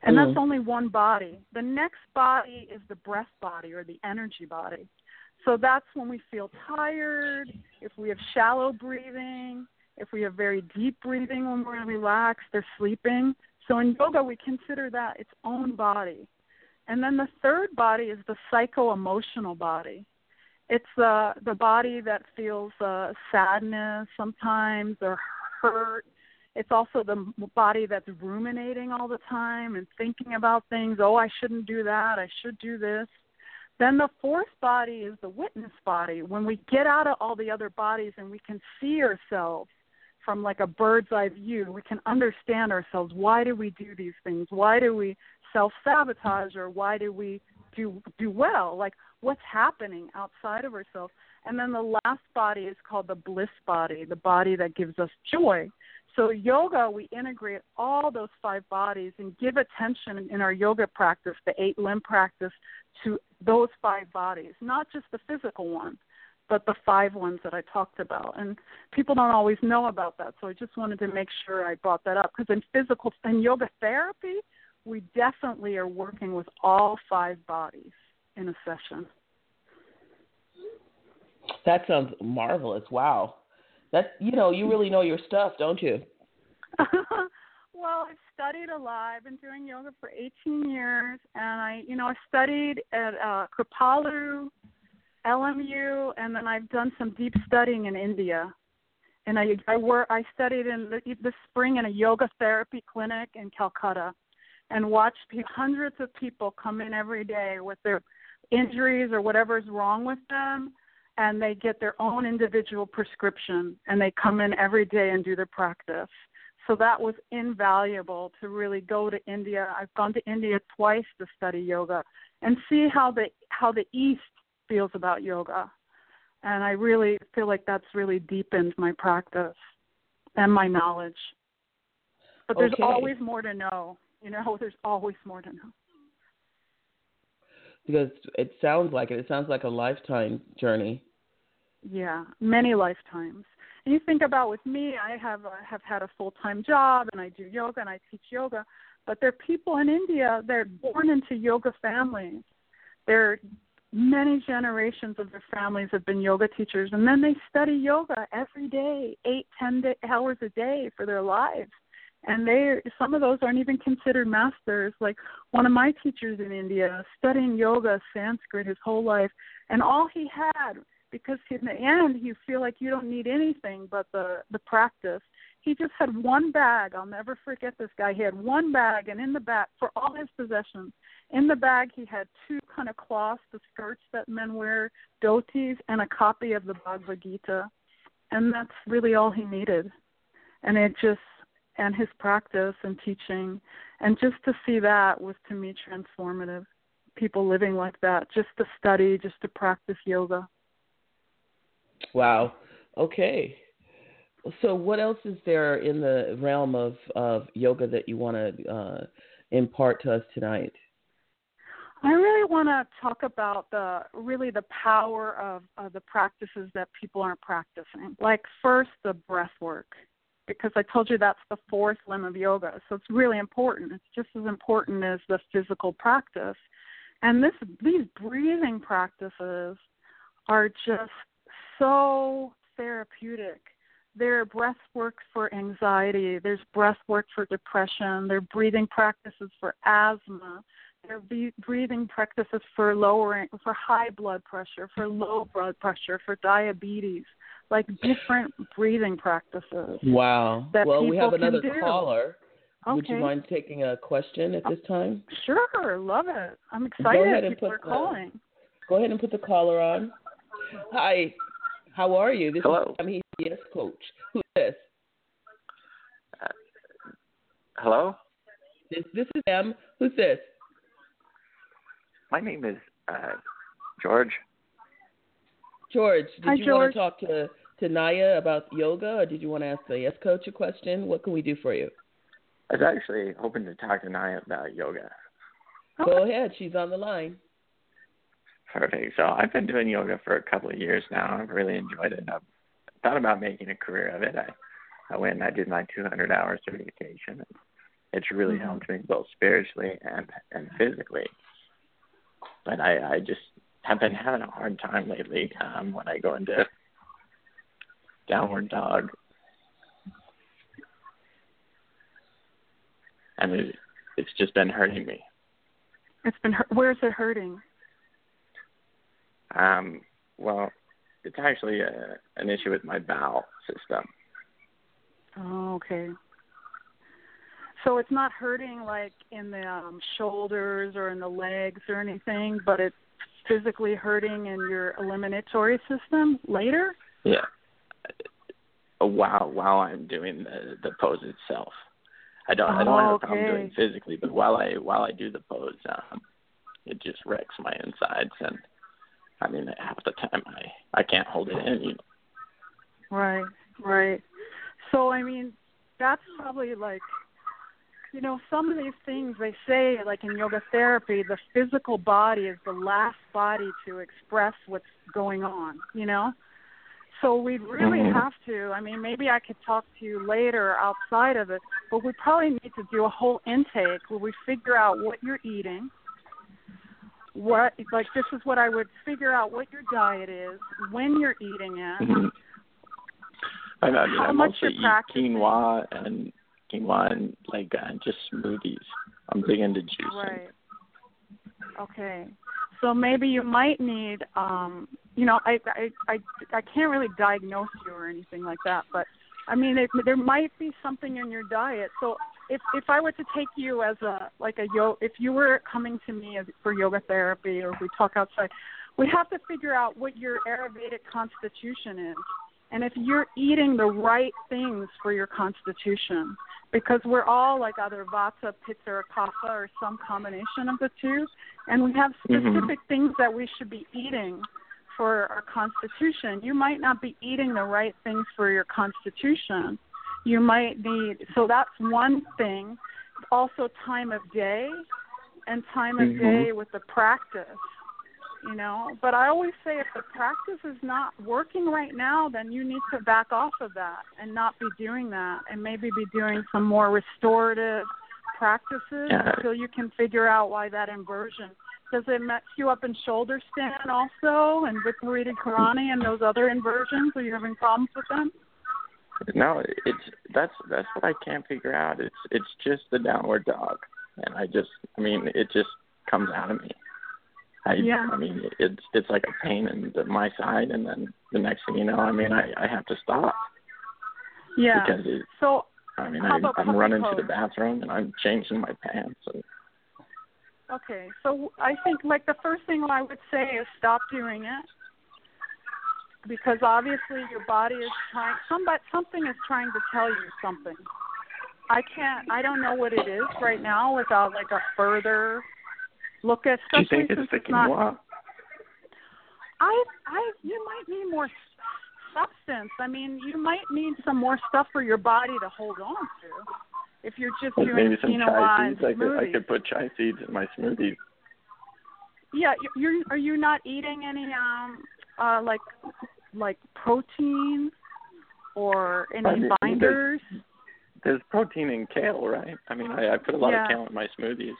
And Mm. that's only one body. The next body is the breath body or the energy body. So that's when we feel tired, if we have shallow breathing, if we have very deep breathing when we're relaxed or sleeping. So in yoga, we consider that its own body. And then the third body is the psycho-emotional body. It's uh, the body that feels uh, sadness sometimes or hurt. It's also the body that's ruminating all the time and thinking about things. Oh, I shouldn't do that. I should do this. Then the fourth body is the witness body. When we get out of all the other bodies and we can see ourselves from like a bird's eye view, we can understand ourselves. Why do we do these things? Why do we self-sabotage, or why do we do do well? Like, what's happening outside of ourselves? And then the last body is called the bliss body, the body that gives us joy. So yoga, we integrate all those five bodies and give attention in our yoga practice, the eight limb practice, to those five bodies, not just the physical one, but the five ones that I talked about. And people don't always know about that, so I just wanted to make sure I brought that up, because in physical and yoga therapy, we definitely are working with all five bodies in a session. That sounds marvelous. Wow. That's, you know, you really know your stuff, don't you? Well, I've studied a lot. I've been doing yoga for eighteen years, and I, you know, I studied at uh, Kripalu, L M U, and then I've done some deep studying in India. And I I, work, I studied in the, this spring in a yoga therapy clinic in Calcutta, and watched hundreds of people come in every day with their injuries or whatever's wrong with them, and they get their own individual prescription, and they come in every day and do their practice. So that was invaluable to really go to India. I've gone to India twice to study yoga and see how the how the East feels about yoga. And I really feel like that's really deepened my practice and my knowledge. But there's Okay. always more to know. You know, there's always more to know. Because it sounds like it. It sounds like a lifetime journey. Yeah, many lifetimes. And you think about with me, I have uh, have had a full-time job, and I do yoga, and I teach yoga. But there are people in India, they're born into yoga families. There are many generations of their families have been yoga teachers, and then they study yoga every day, eight, ten day, hours a day for their lives. And they, some of those aren't even considered masters. Like one of my teachers in India, studying yoga, Sanskrit his whole life, and all he had, because in the end you feel like you don't need anything but the, the practice. He just had one bag. I'll never forget this guy. He had one bag, and in the back, for all his possessions, in the bag he had two kind of cloths, the skirts that men wear, dhotis, and a copy of the Bhagavad Gita. And that's really all he needed. And it just, and his practice and teaching, and just to see that was to me transformative. People living like that, just to study, just to practice yoga. Wow. Okay. So what else is there in the realm of, of yoga that you want to uh, impart to us tonight? I really want to talk about the really the power of, of the practices that people aren't practicing. Like first, the breath work, because I told you that's the fourth limb of yoga. So it's really important. It's just as important as the physical practice. And this these breathing practices are just so therapeutic. There are breath work for anxiety. There's breath work for depression. There are breathing practices for asthma. There are breathing practices for lowering, for high blood pressure, for low blood pressure, for diabetes, like different breathing practices. Wow. That well, we have people another can do. caller. Okay. Would you mind taking a question at this time? Sure. Love it. I'm Go ahead excited and people put are the, calling. Go ahead and put the caller on. Hi. How are you? This Hello. is I'm He's Yes Coach. Who's this? Uh, hello? This this is Em. Who's this? My name is uh, George. George, did Hi, you George. want to talk to, to Naya about yoga, or did you want to ask the Yes Coach a question? What can we do for you? I was actually hoping to talk to Naya about yoga. Go ahead. She's on the line. Perfect. So I've been doing yoga for a couple of years now. I've really enjoyed it. I've thought about making a career of it. I, I went and I did my two hundred hour certification. it's really mm-hmm. helped me both spiritually and and physically. But I, I just have been having a hard time lately um, when I go into downward dog. And it, it's just been hurting me. It's been, where's it hurting? Um, well, it's actually a, an issue with my bowel system. Oh, okay. So it's not hurting like in the um, shoulders or in the legs or anything, but it's physically hurting in your eliminatory system later? Yeah. While while I'm doing the, the pose itself. I don't oh, I don't have a okay. problem doing physically, but while I while I do the pose, um, it just wrecks my insides, and I mean half the time I, I can't hold it in. You know? Right, right. So I mean that's probably like, you know, some of these things they say, like in yoga therapy, the physical body is the last body to express what's going on, you know? So we really mm-hmm. have to, I mean, maybe I could talk to you later outside of it, but we probably need to do a whole intake where we figure out what you're eating, what, like this is what I would figure out what your diet is, when you're eating it, mm-hmm. I mean, how I much mostly you're eat practicing. quinoa and quinoa and like uh, just smoothies. I'm big into juicing. Right. Okay. So maybe you might need, um, you know, I, I I I can't really diagnose you or anything like that, but I mean, it, there might be something in your diet. So if if I were to take you as a like a yo, if you were coming to me as, for yoga therapy, or if we talk outside, we have to figure out what your Ayurvedic constitution is, and if you're eating the right things for your constitution. Because we're all like either Vata, Pitta, or Kapha, or some combination of the two, and we have specific mm-hmm. things that we should be eating for our constitution. You might not be eating the right things for your constitution. You might need, so that's one thing. Also time of day and time of mm-hmm. day with the practice, you know. But I always say if the practice is not working right now, then you need to back off of that and not be doing that, and maybe be doing some more restorative practices yeah. until you can figure out why that inversion. Does it mess you up in shoulder stand also, and with Muriti Karani and those other inversions? Are you having problems with them? No, it's that's that's what I can't figure out. It's it's just the downward dog, and I just I mean it just comes out of me. I yeah. I mean it's it's like a pain in the, my side, and then the next thing you know, I mean I, I have to stop. Yeah. Because it, so I mean how I, about I'm running pose? to the bathroom and I'm changing my pants. And, Okay, so I think like the first thing I would say is stop doing it, because obviously your body is trying, somebody, something is trying to tell you something. I can't, I don't know what it is right now without like a further look at, especially do you think since it's the it's not, quinoa? I, I, you might need more substance. I mean, you might need some more stuff for your body to hold on to. If you're just like doing maybe some quinoa chai and seeds, I could, I could smoothies. put chai seeds in my smoothies. Yeah, you're. Are you not eating any um uh like like protein or any I mean, binders? There's, there's protein in kale, right? I mean, I, I put a lot yeah. of kale in my smoothies.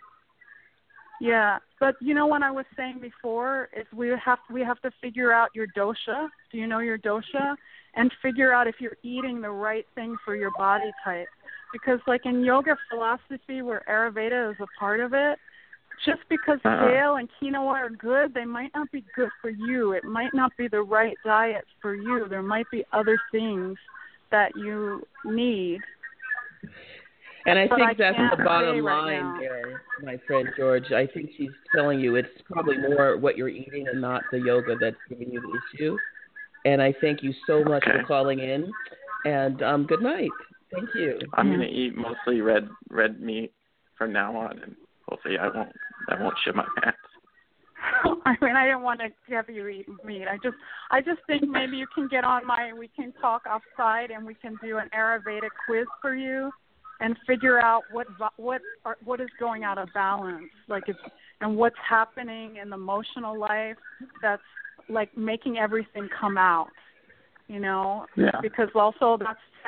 Yeah, but you know what I was saying before is we have we have to figure out your dosha. Do you know your dosha? And figure out if you're eating the right thing for your body type. Because like in yoga philosophy where Ayurveda is a part of it, just because uh-uh. kale and quinoa are good, they might not be good for you. It might not be the right diet for you. There might be other things that you need. And I but think I that's the bottom right line now. there, my friend George. I think she's telling you it's probably more what you're eating and not the yoga that's giving you the issue. And I thank you so much okay. for calling in. And um, good night. Thank you. I'm yeah. gonna eat mostly red red meat from now on, and hopefully I won't I won't shit my pants. I mean, I didn't want to have you eat meat. I just I just think maybe you can get on my. We can talk outside, and we can do an Ayurveda quiz for you, and figure out what what are, what is going out of balance, like it's, and what's happening in the emotional life that's like making everything come out. You know, yeah. because also that's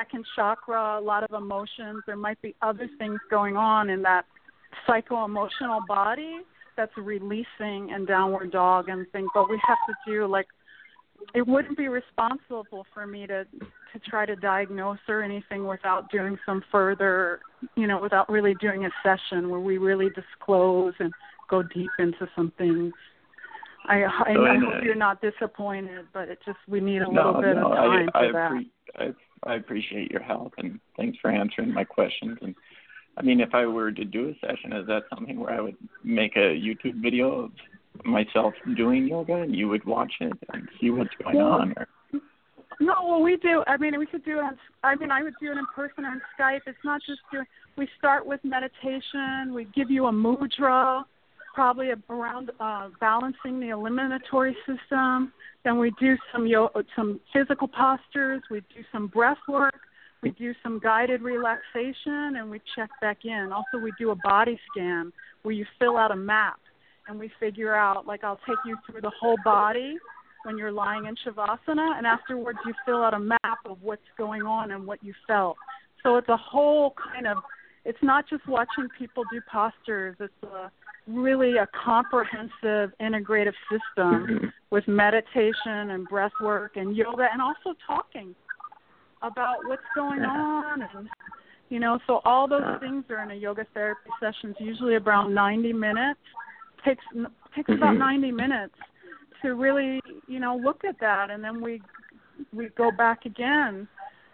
second chakra, a lot of emotions. There might be other things going on in that psycho-emotional body that's releasing in downward dog and things. But we have to do, like, it wouldn't be responsible for me to, to try to diagnose or anything without doing some further, you know, without really doing a session where we really disclose and go deep into some things. I, I, so I in, hope uh, you're not disappointed, but it just, we need a no, little bit no, of time I, I, for that. appre- I, I appreciate your help, and thanks for answering my questions. And I mean, if I were to do a session, is that something where I would make a YouTube video of myself doing yoga and you would watch it and see what's going well, on? Or? No, well, we do. I mean, we could do it on, I mean, I would do it in person or on Skype. It's not just doing, we start with meditation. We give you a mudra, probably around uh, balancing the eliminatory system. Then we do some yo- some physical postures. We do some breath work. We do some guided relaxation, and we check back in. Also, we do a body scan where you fill out a map, and we figure out, like, I'll take you through the whole body when you're lying in Shavasana, and afterwards you fill out a map of what's going on and what you felt. So it's a whole kind of, it's not just watching people do postures. It's a, really a comprehensive, integrative system Mm-hmm. with meditation and breath work and yoga, and also talking about what's going on, and you know, so all those things are in a yoga therapy session. It's usually around ninety minutes. Takes takes Mm-hmm. about ninety minutes to really, you know, look at that, and then we we go back again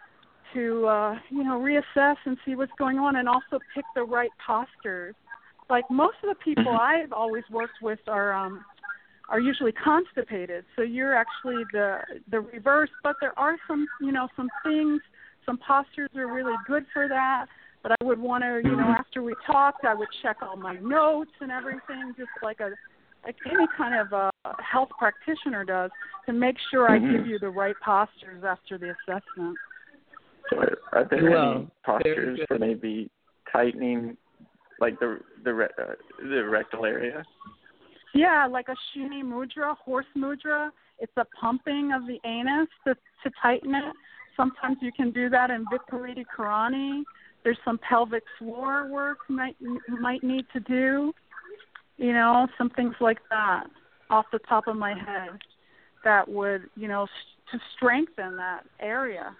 to uh, you know, reassess and see what's going on, and also pick the right postures. Like most of the people Mm-hmm. I've always worked with are um, are usually constipated. So you're actually the the reverse, but there are some, you know, some things, some postures are really good for that. But I would want to, you know, after we talked, I would check all my notes and everything, just like a like any kind of a health practitioner does, to make sure Mm-hmm. I give you the right postures after the assessment. So are, are there Well, any postures for maybe tightening, like the the re- uh, the rectal area? Yeah, like a Shuni Mudra, horse mudra. It's a pumping of the anus to, to tighten it. Sometimes you can do that in Viparita Karani. There's some pelvic floor work you might, you might need to do. You know, some things like that off the top of my head that would, you know, to strengthen that area.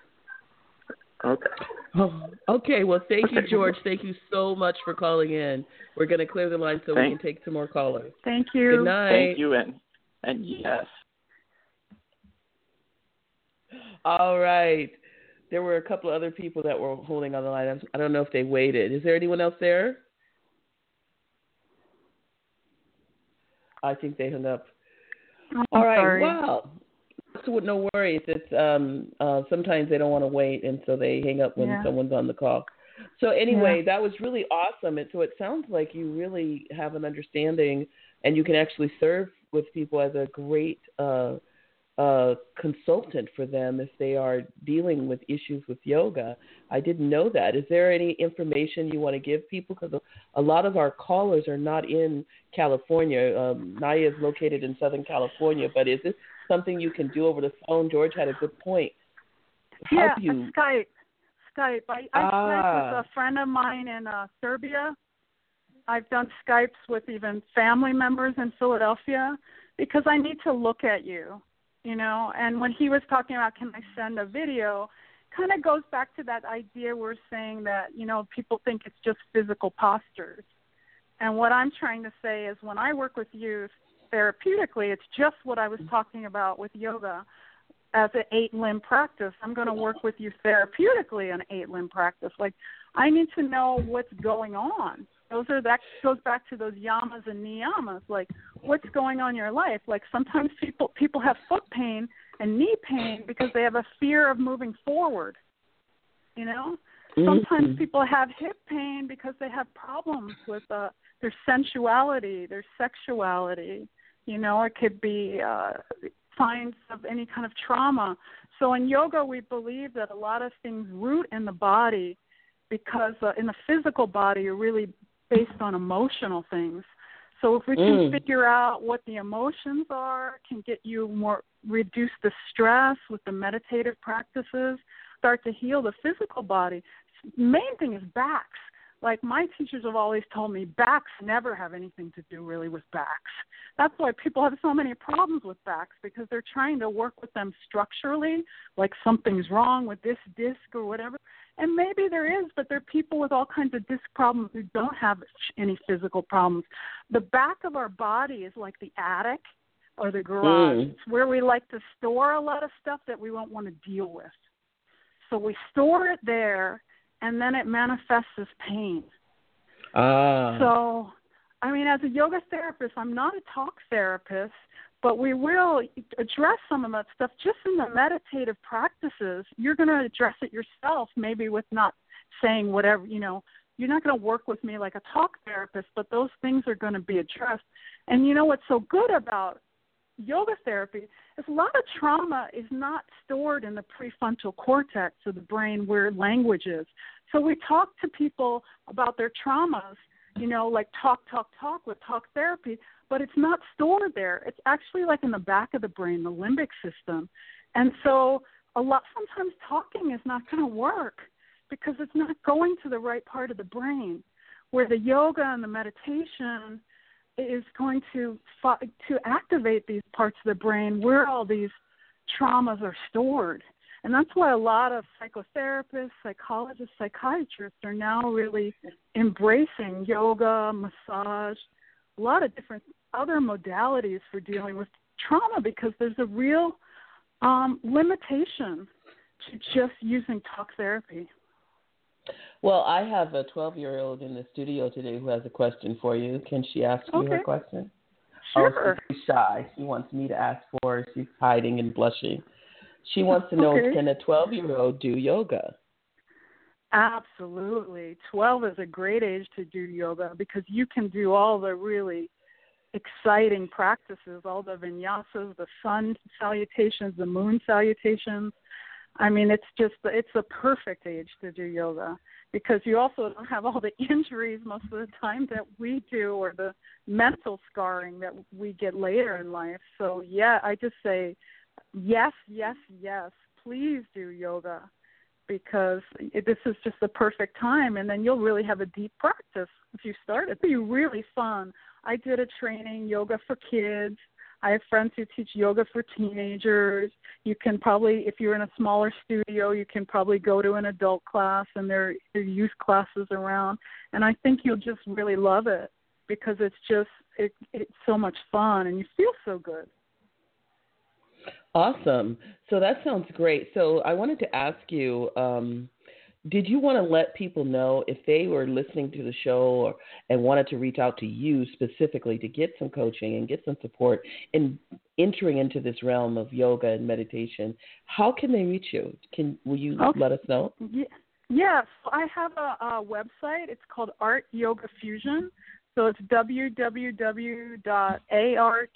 Okay. Oh, okay. Well, thank you, Okay. George. Thank you so much for calling in. We're going to clear the line so Thank- we can take some more callers. Thank you. Good night. Thank you, and and yes. All right. There were a couple of other people that were holding on the line. I don't know if they waited. Is there anyone else there? I think they hung up. I'm All right. sorry. Wow. So no worries. It's um uh sometimes they don't want to wait, and so they hang up when Yeah. someone's on the call. So anyway, Yeah. that was really awesome. And so it sounds like you really have an understanding, and you can actually serve with people as a great uh, uh, consultant for them if they are dealing with issues with yoga. I didn't know that. Is there any information you want to give people? Because a lot of our callers are not in California. Um, Naya is located in Southern California, but is this something you can do over the phone? George had a good point. How Yeah, do you? Skype. Skype. I, I Ah. Skype with a friend of mine in uh, Serbia. I've done Skypes with even family members in Philadelphia because I need to look at you, you know. And when he was talking about, can I send a video, kind of goes back to that idea we're saying that, you know, people think it's just physical postures. And what I'm trying to say is when I work with youth therapeutically, it's just what I was talking about with yoga. As an eight-limb practice, I'm going to work with you therapeutically an eight-limb practice. Like, I need to know what's going on. Those are that goes back to those yamas and niyamas. Like, what's going on in your life? Like, sometimes people people have foot pain and knee pain because they have a fear of moving forward. You know, sometimes Mm-hmm. people have hip pain because they have problems with uh, their sensuality, their sexuality. You know, it could be uh, signs of any kind of trauma. So in yoga, we believe that a lot of things root in the body because uh, in the physical body are really based on emotional things. So if we can Mm. figure out what the emotions are, can get you more, reduce the stress with the meditative practices. start to heal the physical body. Main thing is backs. Like my teachers have always told me, backs never have anything to do really with backs. That's why people have so many problems with backs, because they're trying to work with them structurally, like something's wrong with this disc or whatever. And maybe there is, but there are people with all kinds of disc problems who don't have any physical problems. The back of our body is like the attic or the garage. Mm. It's where we like to store a lot of stuff that we won't want to deal with. So we store it there, and then it manifests as pain. Ah. So, I mean, as a yoga therapist, I'm not a talk therapist, but we will address some of that stuff just in the meditative practices. You're going to address it yourself, maybe with not saying whatever, you know, you're not going to work with me like a talk therapist, but those things are going to be addressed. And you know what's so good about yoga therapy is a lot of trauma is not stored in the prefrontal cortex of the brain where language is. So we talk to people about their traumas, you know, like talk, talk, talk with talk therapy, but it's not stored there. It's actually like in the back of the brain, the limbic system. And so a lot, sometimes talking is not going to work because it's not going to the right part of the brain, where the yoga and the meditation is going to to activate these parts of the brain where all these traumas are stored. And that's why a lot of psychotherapists, psychologists, psychiatrists are now really embracing yoga, massage, a lot of different other modalities for dealing with trauma, because there's a real um, limitation to just using talk therapy. Well, I have a twelve-year-old in the studio today who has a question for you. Can she ask you okay. her question? Sure. Oh, she's shy. She wants me to ask for her. She's hiding and blushing. She wants to know, okay. can a twelve-year-old do yoga? Absolutely. twelve is a great age to do yoga because you can do all the really exciting practices, all the vinyasas, the sun salutations, the moon salutations. I mean, it's just, it's a perfect age to do yoga because you also don't have all the injuries most of the time that we do, or the mental scarring that we get later in life. So, yeah, I just say yes, yes, yes, please do yoga, because this is just the perfect time, and then you'll really have a deep practice if you start it. It'll be really fun. I did a training, yoga for kids. I have friends who teach yoga for teenagers. You can probably, if you're in a smaller studio, you can probably go to an adult class, and there are youth classes around. And I think you'll just really love it because it's just, it, it's so much fun, and you feel so good. Awesome. So that sounds great. So I wanted to ask you, um, did you want to let people know if they were listening to the show or, and wanted to reach out to you specifically to get some coaching and get some support in entering into this realm of yoga and meditation, how can they reach you? Can Will you okay. let us know? Yeah. Yes, I have a, a website. It's called Art Yoga Fusion. So it's w w w dot art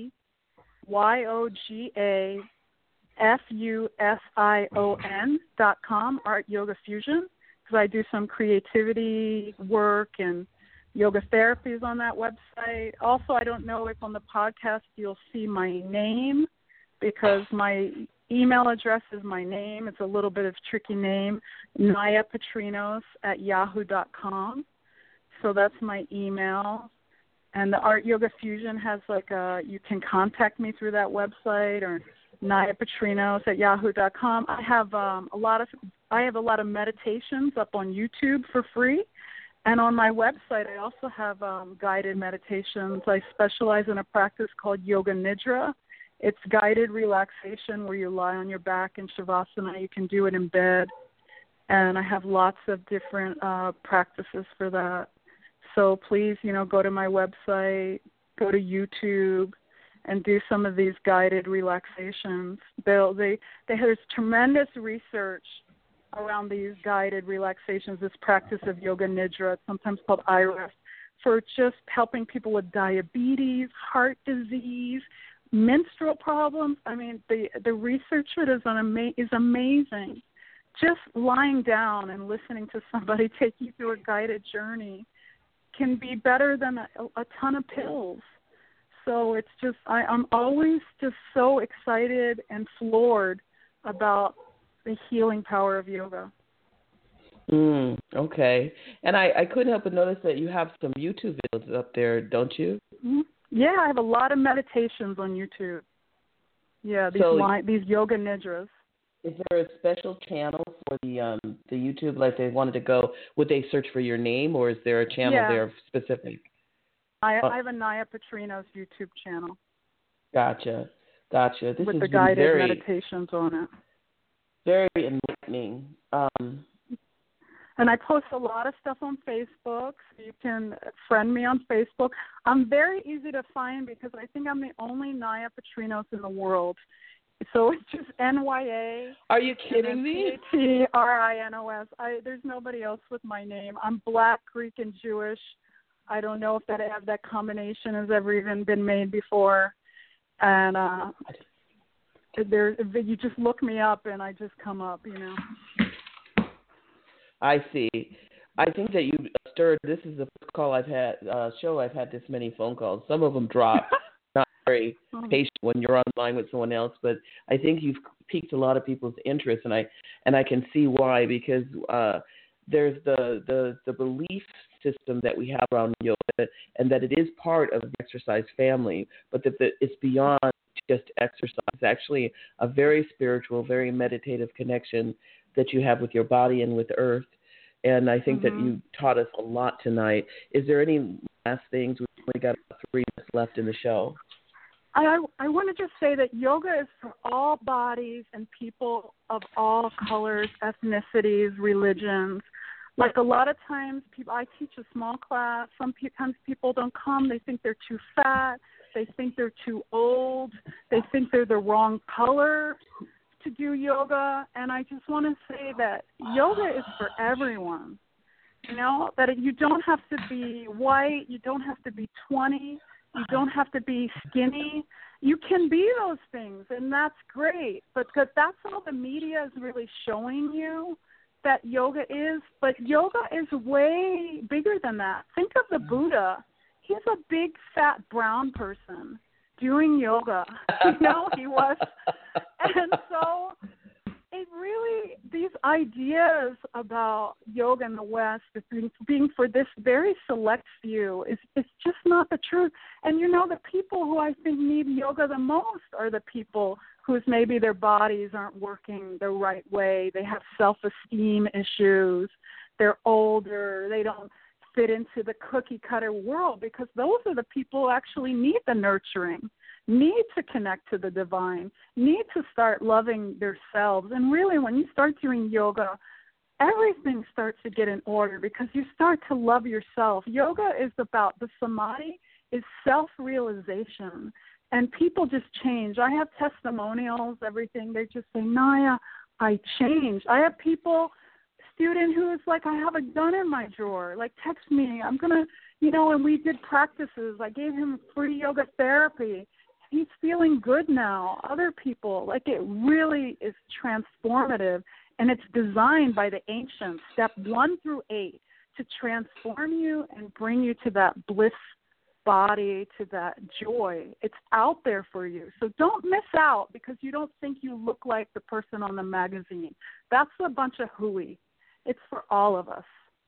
yoga F U S I O N dot com, Art Yoga Fusion, because I do some creativity work and yoga therapies on that website. Also, I don't know if on the podcast you'll see my name, because my email address is my name. It's a little bit of a tricky name, Naya Petrinos at yahoo dot com. So that's my email. And the Art Yoga Fusion has like a, you can contact me through that website, or Naya Petrinos at yahoo dot com. I have um, a lot of I have a lot of meditations up on YouTube for free, and on my website I also have um, guided meditations. I specialize in a practice called Yoga Nidra. It's guided relaxation where you lie on your back in Shavasana. You can do it in bed, and I have lots of different uh, practices for that. So please, you know, go to my website, go to YouTube, and do some of these guided relaxations. They'll, they, they, there's tremendous research around these guided relaxations, this practice of Yoga Nidra, it's sometimes called I R E S, for just helping people with diabetes, heart disease, menstrual problems. I mean, the, the research for it is, an ama- is amazing. Just lying down and listening to somebody take you through a guided journey can be better than a, a ton of pills. So it's just, I, I'm always just so excited and floored about the healing power of yoga. Mm, okay. And I, I couldn't help but notice that you have some YouTube videos up there, don't you? Mm-hmm. Yeah, I have a lot of meditations on YouTube. Yeah, these so, line, these yoga nidras. Is there a special channel for the um the YouTube? Like they wanted to go, would they search for your name, or is there a channel yeah. there specific? I, oh. I have a Naya Petrino's YouTube channel. Gotcha, gotcha. This with is the guided very, meditations on it. Very enlightening. Um, and I post a lot of stuff on Facebook. So you can friend me on Facebook. I'm very easy to find because I think I'm the only Naya Petrinos in the world. So it's just N Y A. Are you kidding me? P T R I N O S. I, there's nobody else with my name. I'm Black, Greek, and Jewish. I don't know if that that combination has ever even been made before. And uh, there, you just look me up, and I just come up, you know. I see. I think that you stirred. This is the first call I've had, uh, show I've had this many phone calls. Some of them drop. Not very patient when you're online with someone else, but I think you've piqued a lot of people's interest, and I and I can see why, because uh, there's the, the the belief system that we have around yoga, and that it is part of the exercise family, but that the, it's beyond just exercise. It's actually a very spiritual, very meditative connection that you have with your body and with Earth. And I think mm-hmm. that you taught us a lot tonight. Is there any last things? We've only got about three minutes left in the show. I, I want to just say that yoga is for all bodies and people of all colors, ethnicities, religions. Like a lot of times, people, I teach a small class. Sometimes people don't come. They think they're too fat. They think they're too old. They think they're the wrong color to do yoga. And I just want to say that yoga is for everyone. You know, that you don't have to be white. You don't have to be twenty. You don't have to be skinny. You can be those things, and that's great. But because that's all the media is really showing you that yoga is. But yoga is way bigger than that. Think of the Buddha. He's a big, fat, brown person doing yoga. You know, he was. And so it really, these ideas about yoga in the West being, being for this very select few is it's just not the truth. And, you know, the people who I think need yoga the most are the people whose maybe their bodies aren't working the right way. They have self-esteem issues. They're older. They don't fit into the cookie-cutter world, because those are the people who actually need the nurturing, need to connect to the divine, need to start loving themselves. And really, when you start doing yoga, everything starts to get in order because you start to love yourself. Yoga is about, the samadhi is self-realization. And people just change. I have testimonials, everything. They just say, Naya, I changed. I have people, student who is like, I have a gun in my drawer. Like, text me. I'm going to, you know, and we did practices. I gave him free yoga therapy. He's feeling good now. Other people, like, it really is transformative. And it's designed by the ancients, step one through eight, to transform you and bring you to that bliss body, to that joy. It's out there for you. So don't miss out because you don't think you look like the person on the magazine. That's a bunch of hooey. It's for all of us.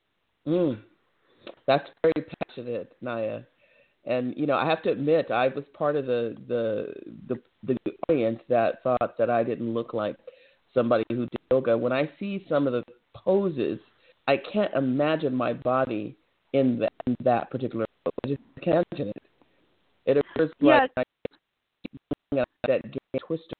Mm. That's very passionate, Naya. And, you know, I have to admit, I was part of the, the, the, the audience that thought that I didn't look like somebody who did yoga. When I see some of the poses, I can't imagine my body in that, in that particular pose. I just can't imagine it. It appears like yes. I, that gay twister.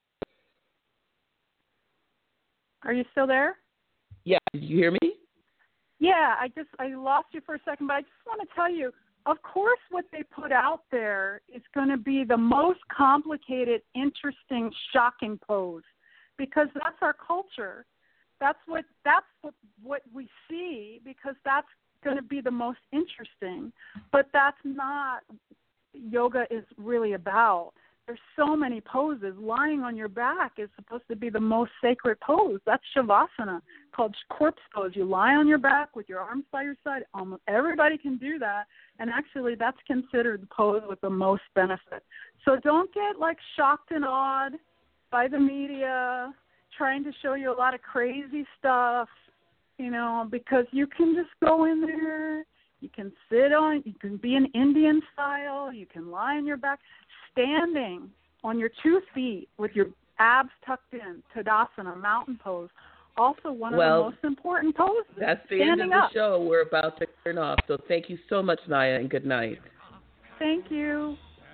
Are you still there? Yeah, did you hear me? Yeah, I just I lost you for a second, but I just want to tell you, of course what they put out there is going to be the most complicated, interesting, shocking pose, because that's our culture. That's what that's what, what we see, because that's going to be the most interesting. But that's not yoga is really about. There's so many poses. Lying on your back is supposed to be the most sacred pose. That's Shavasana, called corpse pose. You lie on your back with your arms by your side. Almost everybody can do that. And actually, that's considered the pose with the most benefit. So don't get, like, shocked and awed by the media trying to show you a lot of crazy stuff, you know, because you can just go in there, you can sit on, you can be an Indian style, you can lie on your back, standing on your two feet with your abs tucked in, Tadasana, mountain pose. Also one well, of the most important poses. That's the standing end of the up. show. We're about to turn off. So thank you so much, Naya, and good night. Thank you.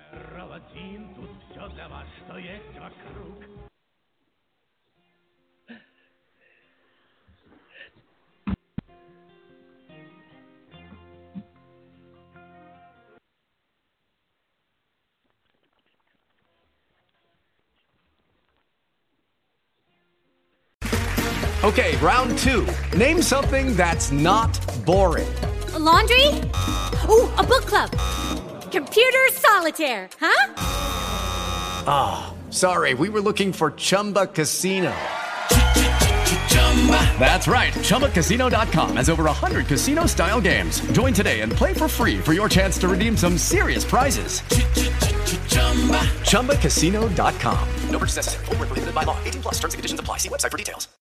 Okay, round two. Name something that's not boring. A laundry? Ooh, a book club. Computer solitaire, huh? Ah, oh, sorry, we were looking for Chumba Casino. That's right, Chumba Casino dot com has over one hundred casino-style games. Join today and play for free for your chance to redeem some serious prizes. Chumba Casino dot com. No purchase necessary. Void where prohibited by law. eighteen plus terms and conditions apply. See website for details.